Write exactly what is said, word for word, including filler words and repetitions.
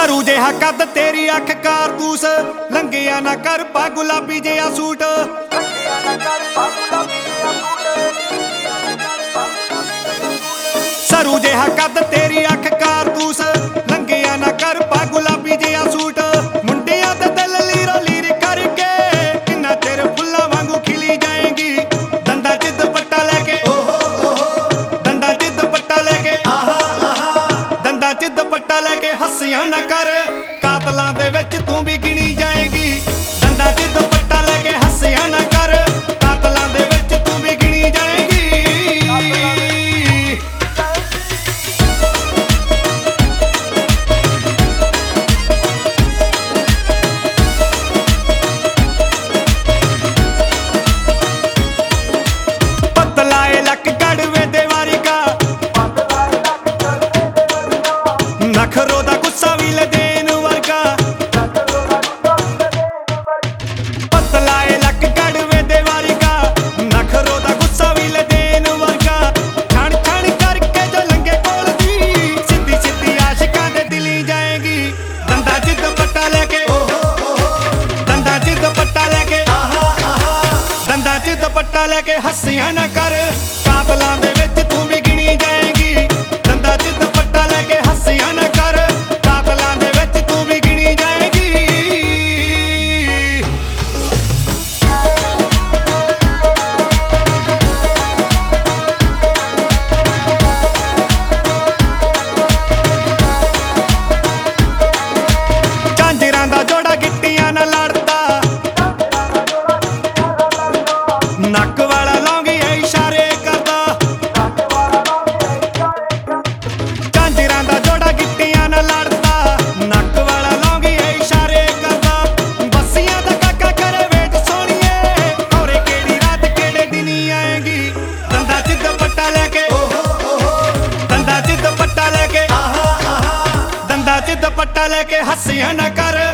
सरू जिहा कद तेरी अख कारतूस लंघिया ना कर पा गुलाबी जिहा सूट। सरू जिहा कद तेरी अख कारतूस लंघिया ना कर पा गुलाबी जिहा सूट। मुंडिया ते दिल लीरो लीर करके किन्ना चिर फुल्लां वांगू खिली जाएगी। दंदा च दुपट्टा लेके दंदा च दुपट्टा लेके दंदा च दुपट्टा लेके हस्सियां ना कर कातलां दे विच तू भी गिनी जाएगी। दंदा च दुपट्टा लेके हस्सियां ना कर कातलां दे विच तू भी गिनी जाएगी। बदलाए लक गड़वे दे वारी का नखरो दा गुस्सा भी ले देन वर्गा। बदलाए लक गड़वे दे वारी का नखरो दा गुस्सा भी ले देन वर्गा। छण छण करके जो लंघे कोल दी सीधी सीधी आशिकां दे दिली जाएगी। दंदा च दुपट्टा लेके दंदा च दुपट्टा लेके दंदा च दुपट्टा लेके हस्सियां ना कर कातलां दे विच तू भी गिनी जाएगी। दंदा च दुपट्टा लेके हस्सियां ना कर कातलां दे विच तू भी गिनी जाएगी। झांजरां दा जोड़ा गिट्टियां नाल लड़दा नक वाला लौंगी इशारे करदा। झांजरां दा जोड़ा गिट्टियां नाल लड़दा नक वाला लौंगी इशारे करदा। बस्सियां दा काका करे वेट सोहणीए औरे केड़ी रात केड़े दिन आएगी। दंदा च दुपट्टा लेके दंदा च दुपट्टा लेके दंदा च दुपट्टा लेके हस्सियां ना कर